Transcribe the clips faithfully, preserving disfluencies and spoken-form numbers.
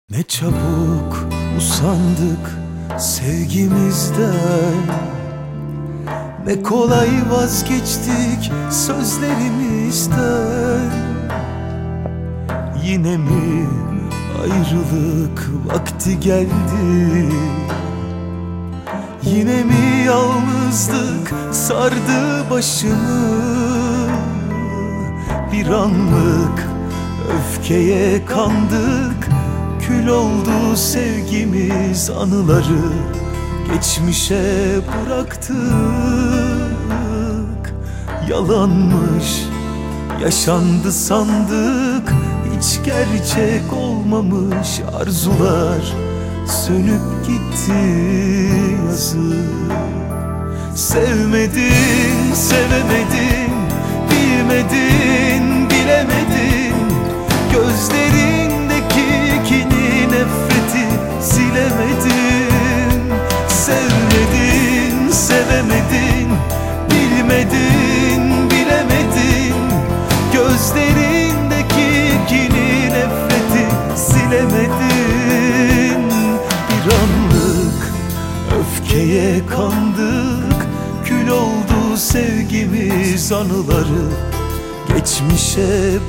Ne çabuk usandık sevgimizden, ne kolay vazgeçtik sözlerimizden. Yine mi ayrılık vakti geldi? Yine mi yalnızlık sardı başımı? Bir anlık öfkeye kandık, kül oldu sevgimiz, anıları geçmişe bıraktık. Yalanmış, yaşandı sandık, hiç gerçek olmamış arzular sönüp gitti yazık. Sevmedin, sevemedin, bilmedin, bilemedin, gözlerindeki kini, nefreti silemedin. Sevmedin, sevemedin, bilmedin, bilemedin, gözlerindeki kini, nefreti silemedin. Bir anlık öfkeye kandık, kül oldu sevgimiz, anıları geçmişe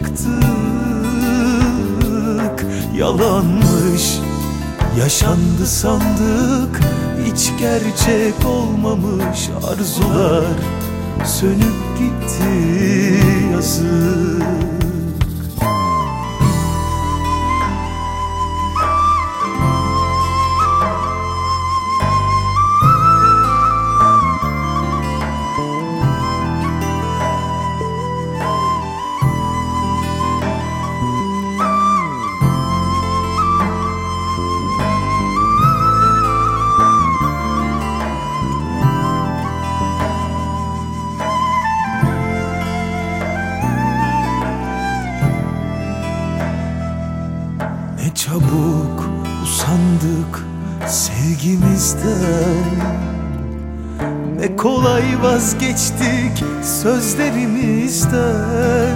bıraktık. Yalanmış, yaşandı sandık, hiç gerçek olmamış arzular sönüp gitti yazık. Ne çabuk usandık sevgimizden, ne kolay vazgeçtik sözlerimizden.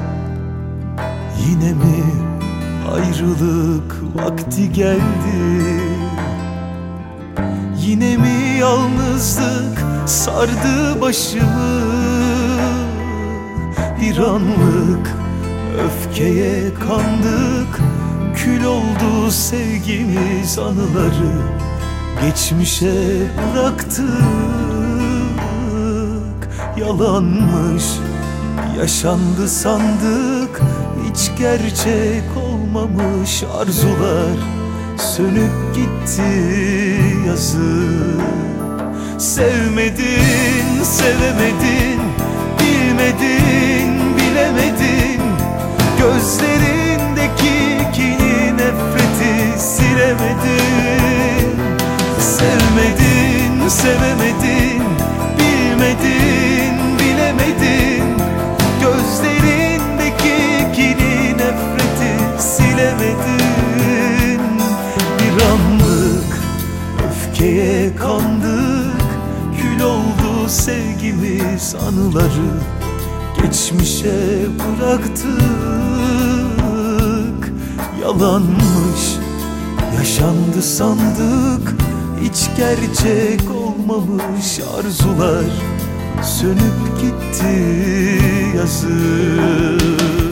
Yine mi ayrılık vakti geldi? Yine mi yalnızlık sardı başımı? Bir anlık öfkeye kandık, kül oldu sevgimiz, anıları geçmişe bıraktık. Yalanmış, yaşandı sandık, hiç gerçek olmamış arzular sönüp gitti yazık. Sevmedin, sevemedin, bilmedin, bilemedin, gözlerindeki kini, nefreti silemedin. Sevmedin, sevemedin, bilmedin, bilemedin, gözlerindeki kini, nefreti silemedin. Bir anlık öfkeye kandık, kül oldu sevgimiz, anıları geçmişe bıraktık. Yalanmış, yaşandı sandık, hiç gerçek olmamış arzular sönüp gitti yazık.